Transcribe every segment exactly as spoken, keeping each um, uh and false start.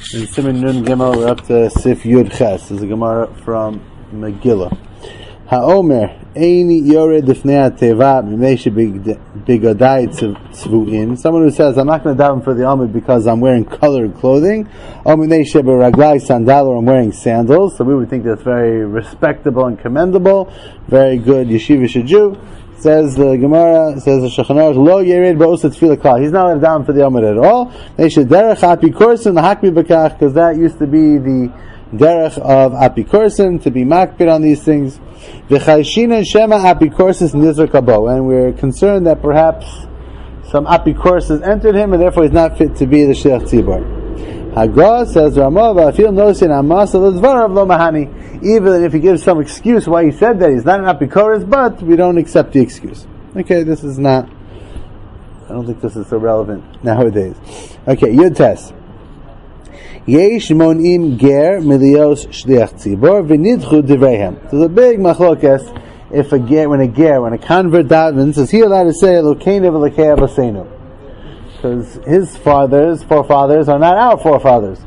In Siman Nun Gimel, we're up to Sif Yud Ches. This is a Gemara from Megillah. HaOmer, Eini Yored Lifnei HaTeva, Mimei Shebigodai Tzvu'in. Someone who says, I'm not going to daven for the Amud because I'm wearing colored clothing. O Mimei Sheberaglai Sandal, or I'm wearing sandals. So we would think that's very respectable and commendable. Very good yeshivish Jew. Says the Gemara, says the Shulchan Aruch, Lo Yered Ba'osa Tefillah Klal. He's not allowed down for the Amud at all. They should derech apikorsin lahakmi b'kach, because that used to be the derech of apikorsin, to be makpid on these things. V'chayshina shema apikorsis nizar kabo, and we're concerned that perhaps some apikorsis entered him, and therefore he's not fit to be the Shliach Tzibor. Hagra says Ramov, I feel nosin amasa l'dvarav lo mahani. Even if he gives some excuse why he said that, he's not an apikoros, but we don't accept the excuse. Okay, this is not, I don't think this is so relevant nowadays. Okay, Yud Tes. Yesh monim ger milios shliach tzibor v'nidchu divreihem. So there's a big machlokes if a ger, when a ger, when a convert davens, is he allowed to say Elokeinu v'Elokei Avosenu? Because his fathers, forefathers, are not our forefathers.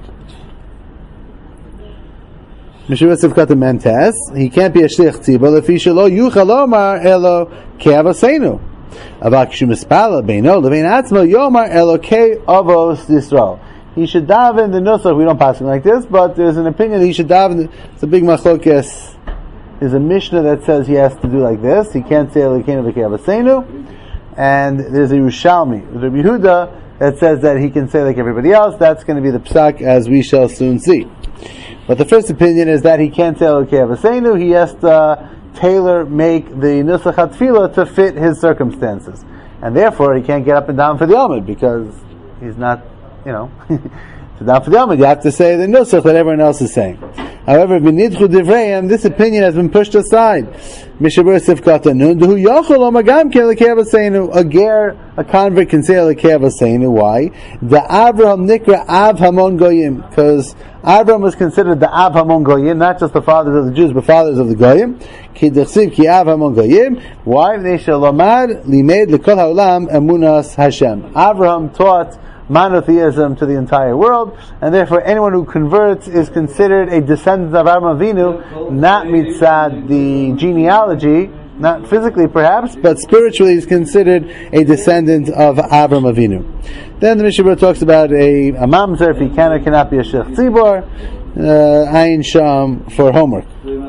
He can't be a shliach tzibur if he shelo yuchal omar elo ke'avosenu. Avak shumispala beino levein atzmo yomar elo ke'avos Yisrael. He should daven the nusach. We don't pass it like this, but there's an opinion that he should daven. It's a big machlokes. There's a mishnah that says he has to do like this. He can't say elo ke'avosenu. And there's a Yerushalmi, there's a Yehuda that says that he can say like everybody else. That's going to be the psak, as we shall soon see. But the first opinion is that he can't say Elokei Avosenu. He has to tailor make the Nusach HaTfilah to fit his circumstances. And therefore he can't get up and down for the Amud because he's not, you know, to down for the Amud you have to say the Nusach that everyone else is saying. However, B'nidchu Divrayim, this opinion has been pushed aside. Mishabur Sifkata Nun, Duhu Yochel Omagam Ke Elokei Avosenu. A ger, a convert can say Elokei Avosenu. Why? The Avraham Nikra Av Hamon Goyim, because Avraham was considered the Av Hamon Goyim, not just the fathers of the Jews, but fathers of the Goyim. Ki Dechsiv Ki Av Hamon Goyim. Why? They shall Lomad Limed Lekol Haolam Emunas Hashem. Avraham taught monotheism to the entire world, and therefore anyone who converts is considered a descendant of Avraham Avinu, not mitzad the genealogy, not physically perhaps, but spiritually is considered a descendant of Avraham Avinu. Then the Mishnah talks about a, a mamzer, if he can or cannot be a shliach tzibor, uh, ayin sham for homework.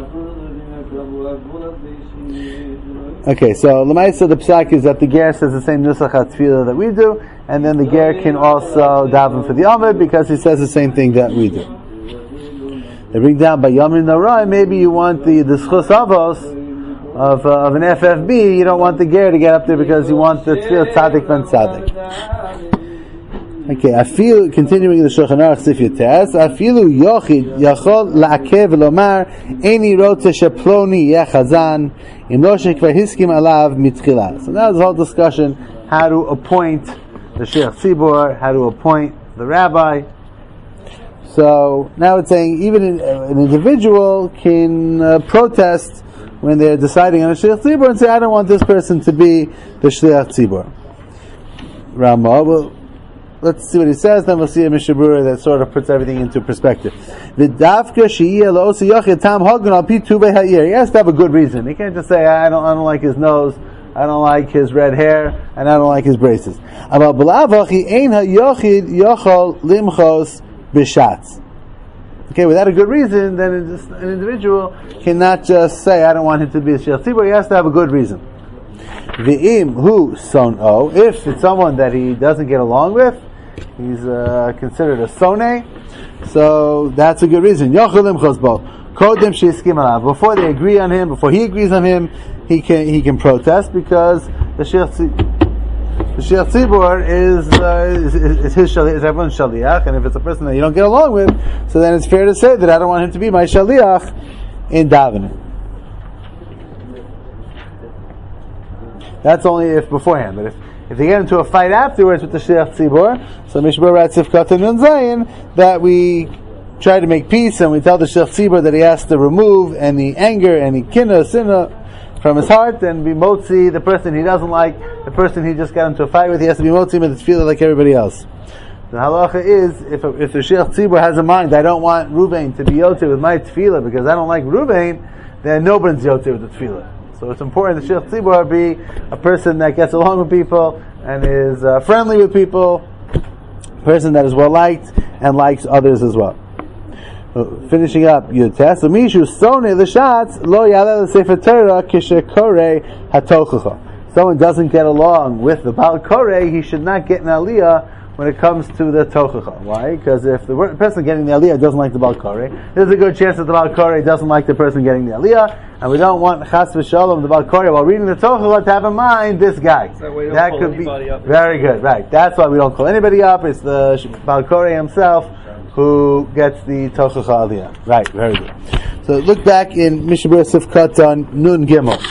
Okay, so Lamaisa, the psak is that the ger says the same nusach hatfilah that we do, and then the ger can also daven for the Amud because he says the same thing that we do. They bring down by Yamin Narai, maybe you want the the schus avos of uh, of an F F B, you don't want the ger to get up there because you want the tefillah tzaddik ben tzaddik. Okay, I feel, continuing the Shulchan Aruch Sif Yud Tes, I feel yochid yachol la'akev lomar eini rotze sheploni yechazan im lo shekvar hiskim alav mitchila. So now there's a whole discussion how to appoint the Shliach Tzibor, how to appoint the rabbi. So now it's saying even an, an individual can uh, protest when they're deciding on a Shliach Tzibor and say, I don't want this person to be the Shliach Tzibor. Ramah, well, let's see what he says, then we'll see a Mishnah Berurah that sort of puts everything into perspective. He has to have a good reason. He can't just say, I don't, I don't like his nose, I don't like his red hair, and I don't like his braces. Okay, without a good reason, then it just, an individual cannot just say, I don't want him to be a Shliach Tzibor. He has to have a good reason. V'im hu son o, if it's someone that he doesn't get along with, he's uh, considered a soneh, so that's a good reason. Before they agree on him, before he agrees on him, he can he can protest because the Shliach the Shliach Tzibor is, uh, is, is his shaliach, is everyone's shaliach, and if it's a person that you don't get along with, so then it's fair to say that I don't want him to be my shaliach in davening. That's only if beforehand, but if, if they get into a fight afterwards with the Shliach Tzibor, so Mishnah Berurah Tzivkata Nun Zayin, that we try to make peace and we tell the Shliach Tzibor that he has to remove any anger, any kinna, sinna from his heart, and be motzi the person he doesn't like, the person he just got into a fight with, he has to be motzi with his feeling like everybody else. The halacha is, if a, if the Shliach Tzibur has a mind, I don't want Ruvain to be yotzei with my tefillah because I don't like Ruvain, then nobody's yotzei with the tefillah. So it's important the Shliach Tzibur be a person that gets along with people and is uh, friendly with people, a person that is well liked and likes others as well. So, finishing up your test. So mishu sone l'shatz lo yaleh l'sefer Torah kishekore hatochacha. Someone doesn't get along with the Baal Koreh, he should not get an aliyah when it comes to the tochacha. Why? Because if the person getting the aliyah doesn't like the Baal Koreh, there's a good chance that the Baal Koreh doesn't like the person getting the aliyah, and we don't want chas v'shalom the Baal Koreh while reading the tochacha to have in mind this guy. So we don't that call could be up. Very good, right? That's why we don't call anybody up. It's the Baal Koreh himself who gets the tochacha aliyah. Right? Very good. So look back in Mishnah Berurah Sifkat on Nun Gimel.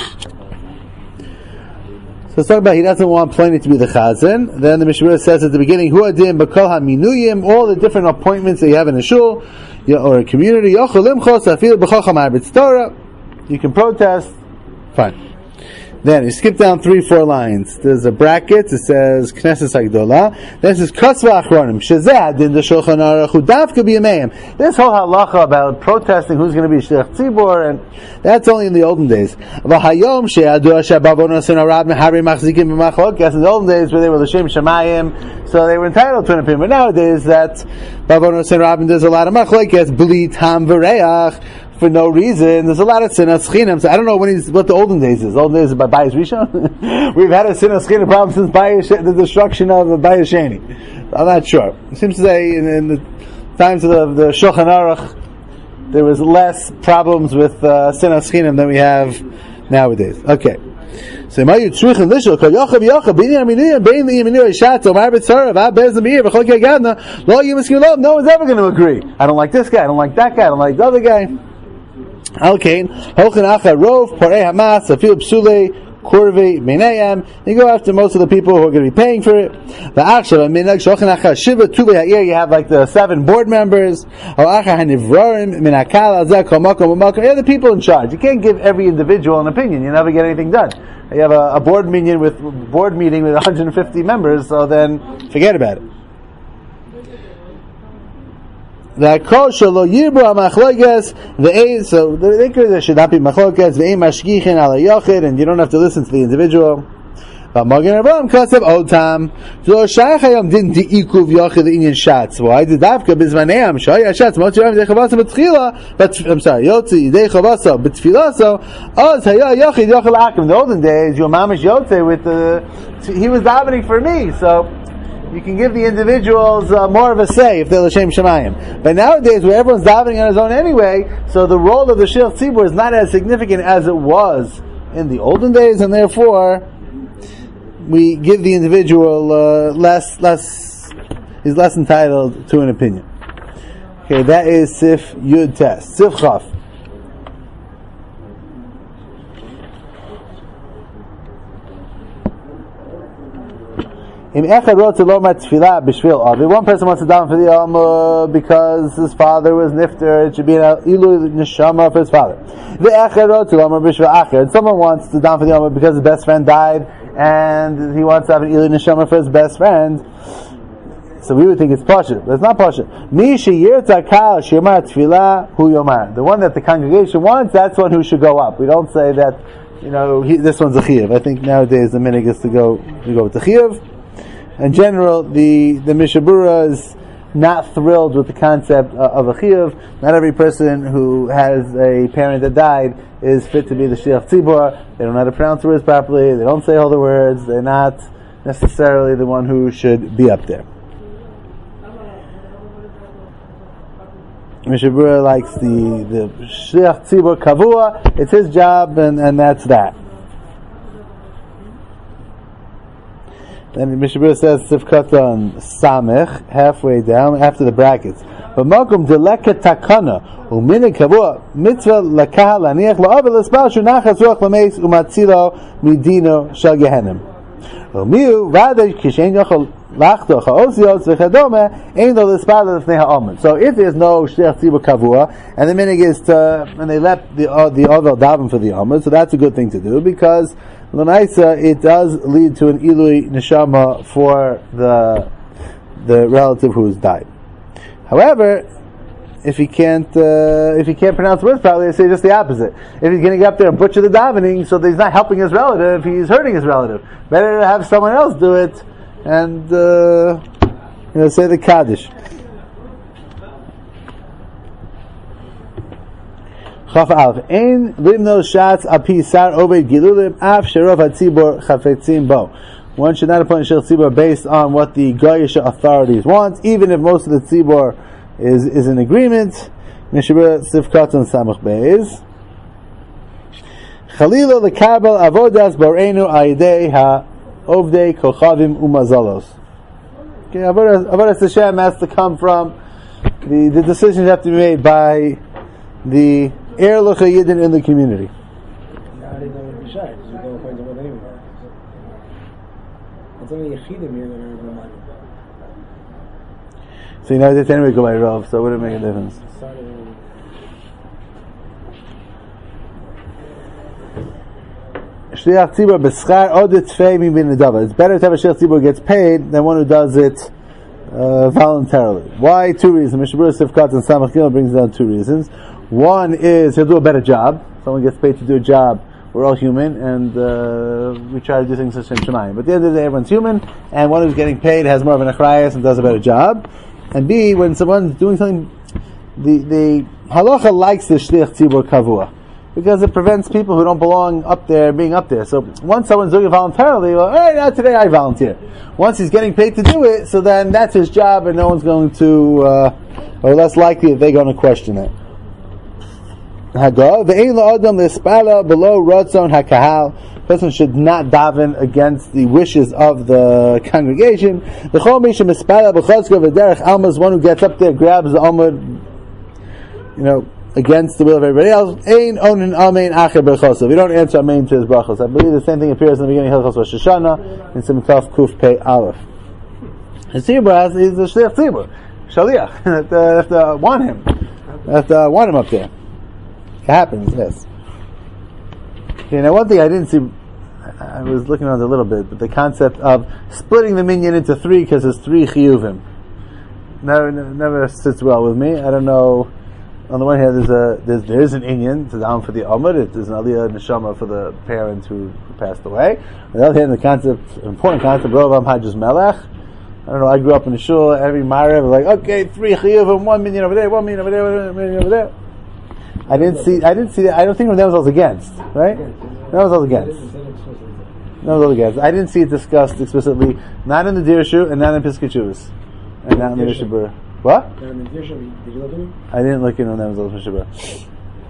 So let's talk about he doesn't want Pliny to be the chazan. Then the Mishnah says at the beginning, Hu adim b'kol haminuyim, all the different appointments that you have in a shul or a community. Yochel limchos afil b'chol chamarbitz Torah. You can protest. Fine. Then you skip down three, four lines. There's a bracket. It says Knesset Hagdolah. Then it says Kasva Achronim. Shezeh din the Shulchan Aruch Hu Davka b'Yameim. This whole halacha about protesting who's going to be Shliach Tzibur, and that's only in the olden days. V'hayom she'adu she'bavonos and Arab mehari machzikim b'machlokes. In the olden days where they were l'shem shemayim, so they were entitled to an opinion. But nowadays that bavonos and Arab, there's a lot of machlokes, bli tam v'reach, for no reason. There's a lot of sinas chinam. So I don't know when he's, what the olden days is. Olden days is by Bayis Rishon. We've had a sinas chinam problem since Bayis, the destruction of Bayis Sheni. I'm not sure. It seems to say in, in the times of the, the Shulchan Aruch, there was less problems with uh, sinas chinam than we have nowadays. Okay. So Mayu Tzruchen Lishol Kol Yochav Yochav Bini Aminiyah Bein Li Yaminiyah Shat Omar B'Tzara Vav Bez Amir V'Chol Kei Gadna Lo Yimiskim Lo. No one's ever going to agree. I don't like this guy. I don't like that guy. I don't like the other guy. Alkain, Hochen Acha Rov, Porei Hamas, Afil Psule, Kurvi, Minayam. You go after most of the people who are going to be paying for it. The Akshav, Minag, Shochen Acha Shiva, Tuve Ha'ir, you have like the seven board members. Or Acha Hanivrorim, Minakal, Azak, Homakom, Homakom. You're the people in charge. You can't give every individual an opinion. You never get anything done. You have a, a board meeting with board meeting with one hundred fifty members, so then forget about it. That kol shelo yibru machlokas the aid, so there should not be machlokas the aim mashgichin ala yochid, and you don't have to listen to the individual. But Magen Avraham kasev otam so shayachayam didn't ikuv yochid inyan shatz. Why did davka bizmaneam shaya shatz motziyam dechavasa betchila? But I'm sorry, yotzi dechavasa betfilaso oz haya yochid yochid akim. In the olden days, your mamish yotze with the he was davening for me, so you can give the individuals uh, more of a say if they're l'shem shemayim. But nowadays, where everyone's davening on his own anyway, so the role of the Shliach Tzibur is not as significant as it was in the olden days, and therefore we give the individual uh, less, less, is less entitled to an opinion. Okay, that is Sif Yud Test. Sif Chaf. One person wants to daven for the Alma because his father was nifter. It should be an ilui neshama for his father. And someone wants to daven for the Alma because his best friend died, and he wants to have an ilui neshama for his best friend. So we would think it's pashut, but it's not pashut. The one that the congregation wants, that's one who should go up. We don't say that, you know, he, this one's a chiyuv. I think nowadays the minhag is to go to go with the chiyuv. In general, the, the Mishnah Berurah is not thrilled with the concept uh, of a chiyuv. Not every person who has a parent that died is fit to be the Shliach Tzibur. They don't know how to pronounce the words properly. They don't say all the words. They're not necessarily the one who should be up there. Mishnah Berurah likes the, the Shliach Tzibur Kavua. It's his job, and, and that's that. Then Mishnah Berurah says Sifkatan Samech, halfway down, after the brackets. But Malkum deleka takana uminig kavua mitzvah lakahal aniach la'avel espal shunachas ruach lameis umatzilo midino shel gehenim. Umiu vada kishen yochel lachto chaosios v'chadome ein lo l'espal l'fnei ha'omen. So if there's no shliach tzibur kavua, and the minig is to, and they let the uh, the ovel daven for the omen, so that's a good thing to do, because L'maisa, it does lead to an ilui neshama for the the relative who has died. However, if he can't, uh, if he can't pronounce the words properly, they say just the opposite. If he's going to get up there and butcher the davening, so that he's not helping his relative, he's hurting his relative. Better to have someone else do it and uh, you know, say the Kaddish. Chaf Alf Ein Limno Shatz Api Sar Oved Gilulim Af Sherov Hatzibor Chafetzim Bo. One should not appoint Shel Tzibor based on what the Goyish authorities want, even if most of the Tzibor is is in agreement. Mishabur Sifkat on Samach Beis. Chalila lekabel avodas bareinu aidei ha ovdei kochavim umazalos. Okay, avodas avodas Hashem has to come from the the decisions have to be made by the Erlich Yidden in the community. So you know that anyway go by Rav, so it wouldn't make a difference. Shliach Tzibur b'schar od tfei min bin nedava. It's better to have a Shliach Tzibur who gets paid than one who does it uh, voluntarily. Why? Two reasons. Mishabur Sifkat and Samach Gimel brings down two reasons. One is he'll do a better job. Someone gets paid to do a job. We're all human, and uh, we try to do things Hashem Shemayim. But at the end of the day, everyone's human, and one who's getting paid has more of an achrayas and does a better job. And B, when someone's doing something, the the halacha likes the shliach tzibur kavua because it prevents people who don't belong up there being up there. So once someone's doing it voluntarily, well, hey, now today I volunteer. Once he's getting paid to do it, so then that's his job, and no one's going to, uh, or less likely that they're going to question it. Haga ve'ein la'adam l'espala below ratzon hakahal. Person should not daven against the wishes of the congregation. The chol misha mispala b'chotzko v'derech alma is one who gets up there, grabs the amud, you know, against the will of everybody else. Ein onin amen acher b'chosov. We don't answer amen to his brachos. I believe the same thing appears in the beginning of Hilchos Rosh Hashanah in Simchaf Kuf Pei Aleph. The tzibur is the shliach tzibur, shaliach. They have to, have to want him. They have to want him up there. It happens, yes. Okay, now one thing I didn't see, I was looking around a little bit, but the concept of splitting the minyan into three because there's three chiyuvim never, never sits well with me. I don't know. On the one hand, there's a there's, there is an inyan, it's down for the amud, there's an aliyah neshama for the parent who, who passed away. On the other hand, the concept, important concept, Rov Hajjus Melech. I don't know. I grew up in the shul. Every Maariv was like, okay, three chiyuvim, one minyan over there, one minyan over there, one minyan over there. I didn't see. I didn't see that. I don't think that was all against, right? That was all against. That was all against. I didn't see it discussed explicitly, not in the Dirshu and not in Piskei Teshuvos, and not in the Mishabur. What? Did you look at me? I didn't look in on that was all Mishabur.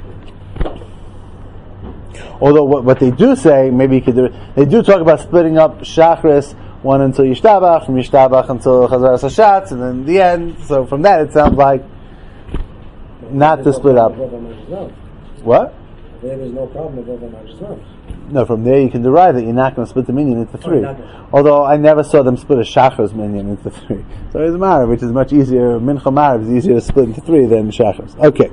Although what, what they do say, maybe you could do it. They do talk about splitting up Shachris, one until Yishtabach, from Yishtabach until Chazaras Hashatz, and then the end. So from that, it sounds like. Not to split up. What? There's no problem with over. No, from there you can derive that you're not going to split the minyan into three. Oh, although I never saw them split a shachars minyan into three. So it doesn't matter, which is much easier. Mincha Marav is easier to split into three than shachars. Okay.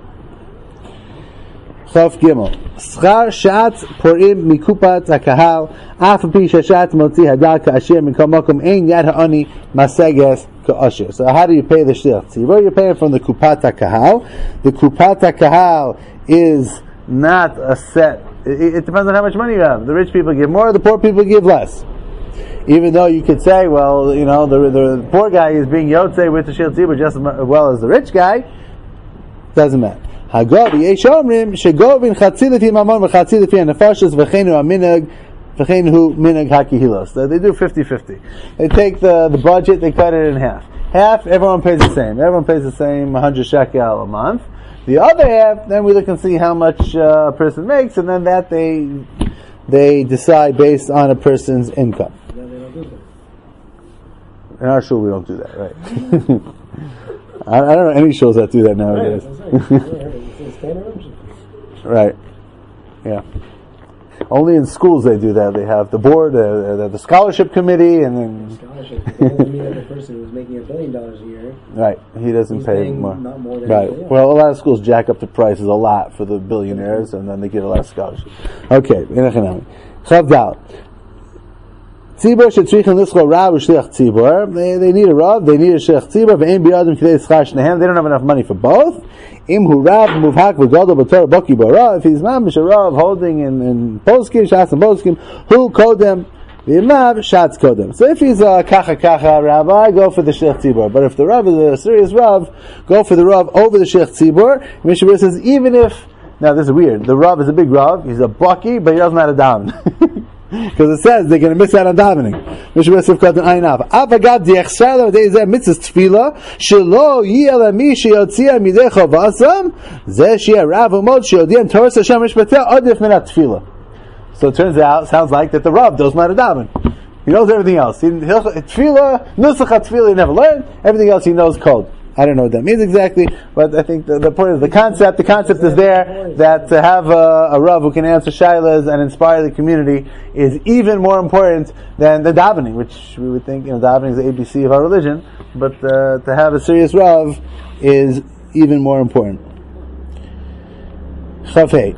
Chof Gimel. Schar shat porim mikupat hakahal af pi shashat motzi hadal ka'ashir mikol makom ein yad ha'ani maseges ka'ashir. So how do you pay the shliach tzibur? You're paying from the kupat hakahal. The kupat hakahal is not a set. It, it depends on how much money you have. The rich people give more, the poor people give less. Even though you could say, well, you know, the the poor guy is being yotzei with the shliach tzibur just as well as the rich guy. Doesn't matter. Hagav yesh omrim shegovin chatzi lefi mamon v'chatzi lefi hanefashos v'cheinu aminag v'cheinu minag hakihilos. So they do fifty-fifty. They take the, the budget, they cut it in half. Half, everyone pays the same. Everyone pays the same one hundred shekel a month. The other half, then we look and see how much uh, a person makes, and then that they they decide based on a person's income. In our shul, we don't do that, right? I, I don't know any shows that do that nowadays. Right. Yeah. Only in schools they do that. They have the board, uh, the scholarship committee, and then scholarship. That doesn't mean that the person who's making a billion dollars a year. Right. He doesn't He's pay more. Not more than right. Well, a lot of schools jack up the prices a lot for the billionaires, and then they give a lot of scholarships. Okay. Chavdal. Tzibur shetzrichen lischol rav u'shliach tzibur. They they need a rav, they need a shliach tzibur. Ve'en biyadim kidei schar shnehem. They don't have enough money for both. Im hu rav muvhak v'gadol b'torah baki b'rav. If he's mamish a rav holding in in poskim shas and poskim, who kodem v'imlav shatz kodem. So if he's a kacha kacha rabbi, go for the shliach tzibur. But if the rav is a serious rav, go for the rav over the shliach tzibur. Mishabur says even if now this is weird. The rav is a big rav. He's a baki, but he doesn't know how to daven. Because it says they're going to miss out on davening. Mishra Sifkat and Ayin Av. Avagad diachshar l'vadei zeh mitzvah tefillah shelo yiyeh mi sheyotzia midei chavasam zeh sheyeh rav umod sheyodiyah Torah Hashem mishpateh adif min tefillah. So it turns out, sounds like that the rav doesn't know how to daven. He knows everything else. He, tefillah, nusach tefillah he never learned. Everything else he knows cold. I don't know what that means exactly, but I think the, the point is the concept. The concept is there that to have a, a rav who can answer shilas and inspire the community is even more important than the davening, which we would think, you know, davening is the A B C of our religion. But uh, to have a serious rav is even more important. Okay,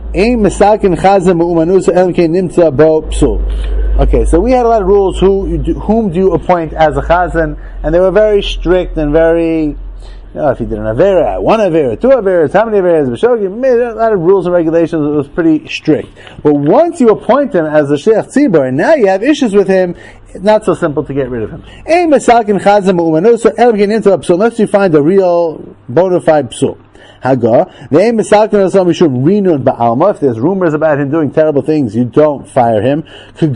so we had a lot of rules. Who, whom do you appoint as a chazan? And they were very strict and very. You know, if he did an avera, one avera, two averas, how many averas, B'shogim, made a lot of rules and regulations. It was pretty strict. But once you appoint him as a shliach tzibur, and now you have issues with him, it's not so simple to get rid of him. Unless you find a real bona fide psul. If there's rumors about him doing terrible things, you don't fire him. This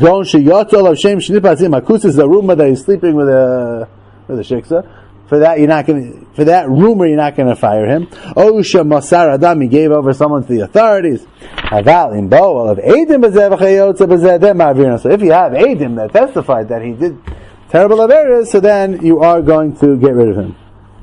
is a rumor that he's sleeping with a with a shiksa. For that, you're not going. For that rumor, you're not going to fire him. Osha Masar Adam, he gave over someone to the authorities. Haval in Bo of Adim So if you have Adim that testified that he did terrible averas, so then you are going to get rid of him.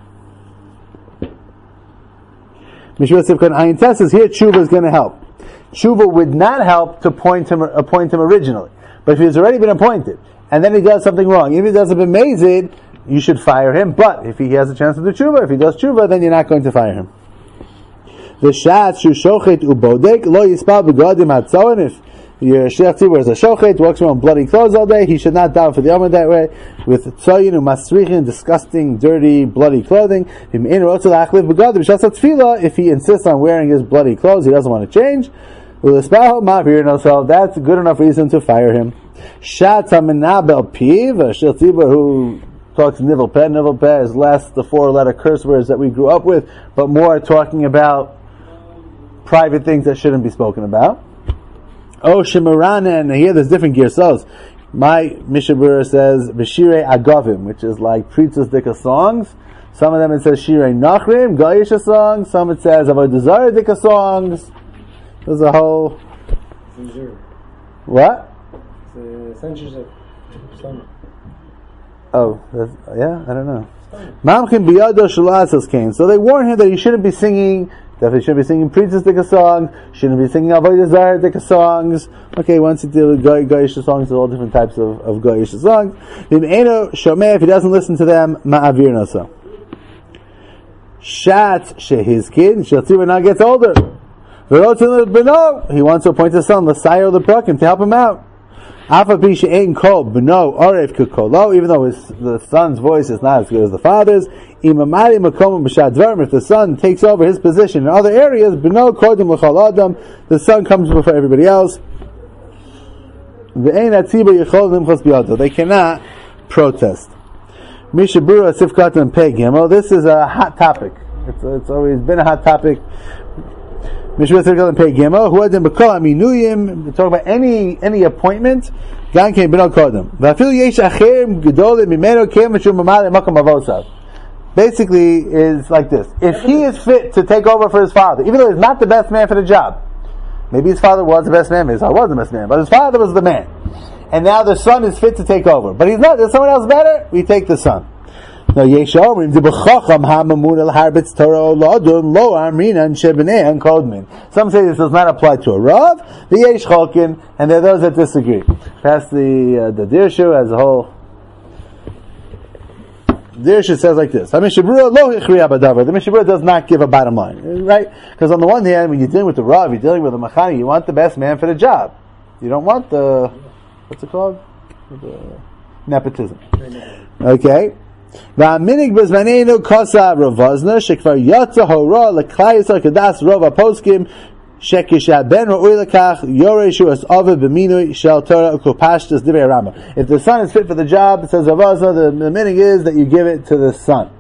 Mishra Sivkan Ayin Tes says here tshuva is going to help. Tshuva would not help to appoint him, appoint him originally, but if he's already been appointed and then he does something wrong, even if he does a b'mezid, you should fire him. But if he has a chance to do tshuva, if he does tshuva, then you're not going to fire him. The shat shu shochet ubodek lo yispal begadim hatzoin. If your shliach tzibur is a shochet, walks around bloody clothes all day, he should not daven for the Yom that way with tzoyin umasrichin, disgusting, dirty, bloody clothing. If he insists on wearing his bloody clothes, he doesn't want to change. So that's a good enough reason to fire him. Shat amenabel piv, a shliach tzibur who talks nivel peh. Nivel peh is less the four-letter curse words that we grew up with, but more talking about private things that shouldn't be spoken about. Oh, Shemaranen, here there's different girsos. My Mishabura says B'shirei Agavim, which is like Pritzos Dika songs. Some of them it says Shirei Nachrim, Goyisha songs. Some it says Avodah Zarah Dika songs. There's a whole. What? It's a censorship. Oh, that's, yeah, I don't know. Mamchim biyado shalasos came. So they warn him that he shouldn't be singing, that he shouldn't be singing Pritzos Dika songs, shouldn't be singing Avodah Zarah Dika songs. Okay, once you deal with Goyisha songs, there's all different types of, of Goyisha songs. V'im'eno shomeh, if he doesn't listen to them, ma'avir noso. Shat shehizkin, Shatzibur now gets older. V'rotzin b'no, he wants to appoint his son, L'sayer L'prakim, to help him out. Even though his, the son's voice is not as good as the father's, if the son takes over his position in other areas, the son comes before everybody else. They cannot protest. Mishabura Sifkat and Peg Gimel. This is a hot topic. It's, it's always been a hot topic. Mishra Sirkal and Pei Gimel, who had them Bekol Aminuyim, to talk about any any appointment, Gan Ken B'no Kodem. V'afil yesh acherim gedolim mimeno kem v'shum mamale makam avosav. Basically, is like this: if he is fit to take over for his father, even though he's not the best man for the job, maybe his father was the best man, maybe his father was the best man, but his father was the man, and now the son is fit to take over, but he's not. There's someone else better. We take the son. Now, Yeshomrim the b'chacham ha'mamun el harbitz Torah l'adun lo amrinan shebnei and kodmin. Some say this does not apply to a rav. The yesh chalkin, and there are those that disagree. That's the uh, the Dirshu as a whole. Dirshu says like this: The Mishabura does not give a bottom line, right? Because on the one hand, when you're dealing with the rav, you're dealing with the machani, you want the best man for the job. You don't want the what's it called? The, nepotism. Okay. V'aminig b'zmanenu kosa ravazna shekvar yatsa hora l'klai yisrael kadas rov aposkim shekisha ben ra'ui l'kach yoreshu as ave b'minui shel Torah ukupashtas divrei Rama. If the son is fit for the job, it says ravazna, the, the minig is that you give it to the son.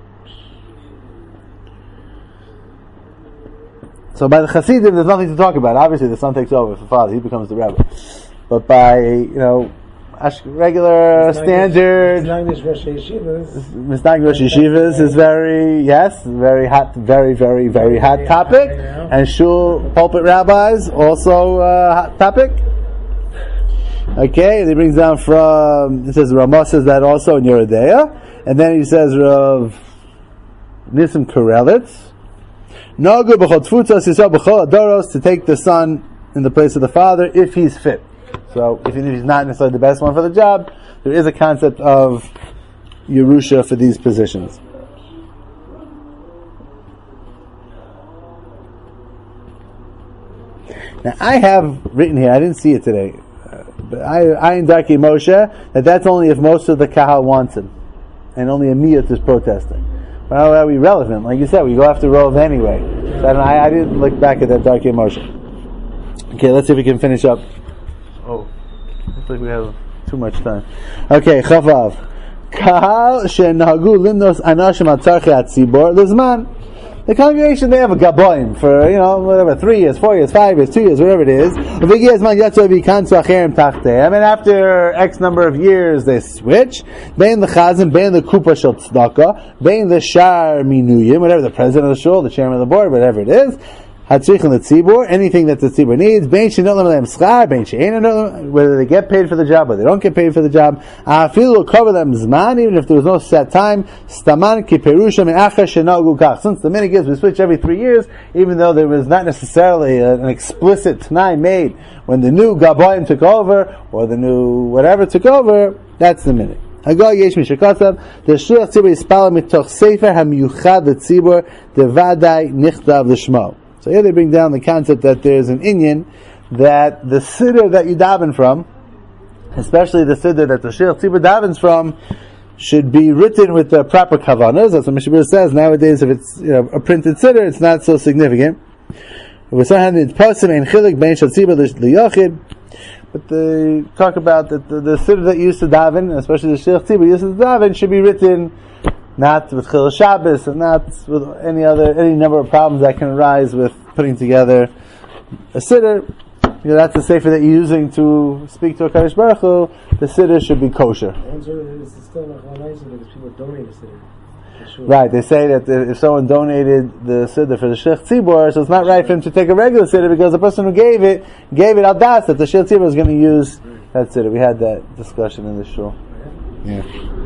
So by the Hasidim, there's nothing to talk about. Obviously, the son takes over for the father; he becomes the rabbi. But by you know. Regular, standard. Misnagdish Rosh Yeshivas. Misnagdish Rosh Yeshivas is very, yes, very hot, very, very, very hot topic. And shul pulpit rabbis, also uh, hot topic. Okay, and he brings down from, he says, Ramah says that also in Yeridea. And then he says, Rav Nissim Karelitz, Nagu b'chol tfutzas yisrael b'chol adoros, to take the son in the place of the father if he's fit. So, if he's not necessarily the best one for the job, there is a concept of Yerusha for these positions. Now, I have written here, I didn't see it today, uh, but I, I in Darkei Moshe, that that's only if most of the Kahal wants him, and only a miyut is protesting. Well, how are we relevant? Like you said, we go after Rov anyway. So I, don't, I, I didn't look back at that Darkei Moshe. Okay, let's see if we can finish up. Oh, looks like we have too much time. Okay, Chavav. Kahal shenahagu limnos anashim atzarchei atzibor lezman. The congregation, they have a gaboim for, you know, whatever, three years, four years, five years, two years, whatever it is. And after X number of years, they switch. Bein the chazan, bein the kupa shel tzedakah, bein the shar minuyim, whatever, the president of the shul, the chairman of the board, whatever it is. Hatzrich the tzibur, anything that the tzibur needs, bein she'nolam lehem schar, bein she'ein, whether they get paid for the job or they don't get paid for the job. Afilu will cover them zman, even if there was no set time. Staman ki perusha me'achar she'nogu kach. Since the minhag is we switch every three years, even though there was not necessarily a, an explicit t'nai made when the new gaboim took over or the new whatever took over, that's the minhag. Hagah yesh mishakasav the shluach tzibur yispala mitoch sefer hamiyuchad l'tzibur devadai nichtav l'shmo. So here they bring down the concept that there's an inyan that the siddur that you daven from, especially the siddur that the shliach tzibur davens from, should be written with the proper kavanas. That's what Mishabur says. Nowadays, if it's, you know, a printed siddur, it's not so significant. But they talk about that the, the siddur that you used to daven, especially the shliach tzibur used to daven, should be written not with Chil Shabbos, and not with any other, any number of problems that can arise with putting together a siddur. You know, that's the sefer that you're using to speak to a Kadosh Baruch Hu. The siddur should be kosher. Right, they say that if someone donated the siddur for the Shliach Tzibur, so it's not right for him to take a regular siddur because the person who gave it, gave it al das, that the Shliach Tzibur is going to use that siddur. We had that discussion in the shul. Yeah.